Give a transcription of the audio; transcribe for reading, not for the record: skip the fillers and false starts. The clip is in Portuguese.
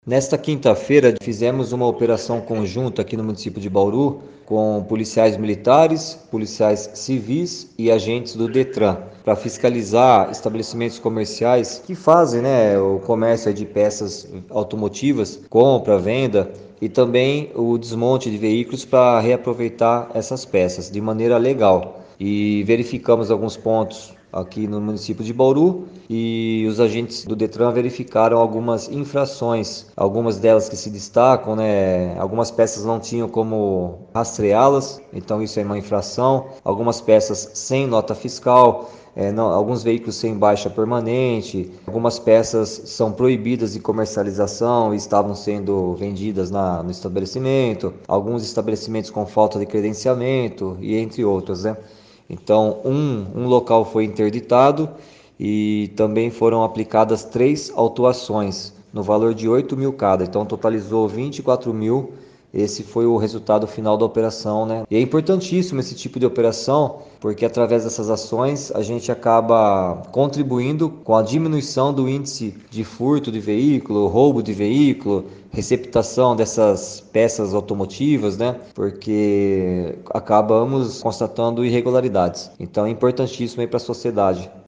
Nesta quinta-feira, fizemos uma operação conjunta aqui no município de Bauru com policiais militares, policiais civis e agentes do Detran para fiscalizar estabelecimentos comerciais que fazem, o comércio de peças automotivas, compra, venda e também o desmonte de veículos para reaproveitar essas peças de maneira legal. E verificamos alguns pontos aqui no município de Bauru e os agentes do Detran verificaram algumas infrações, algumas delas que se destacam, Algumas peças não tinham como rastreá-las, então isso é uma infração. Algumas peças sem nota fiscal, alguns veículos sem baixa permanente, algumas peças são proibidas de comercialização e estavam sendo vendidas no estabelecimento, alguns estabelecimentos com falta de credenciamento e entre outros, né? Então, um local foi interditado e também foram aplicadas 3 autuações no valor de 8 mil cada. Então, totalizou 24 mil. Esse foi o resultado final da operação, né? E é importantíssimo esse tipo de operação, porque através dessas ações a gente acaba contribuindo com a diminuição do índice de furto de veículo, roubo de veículo, receptação dessas peças automotivas, né? Porque acabamos constatando irregularidades. Então é importantíssimo aí para a sociedade.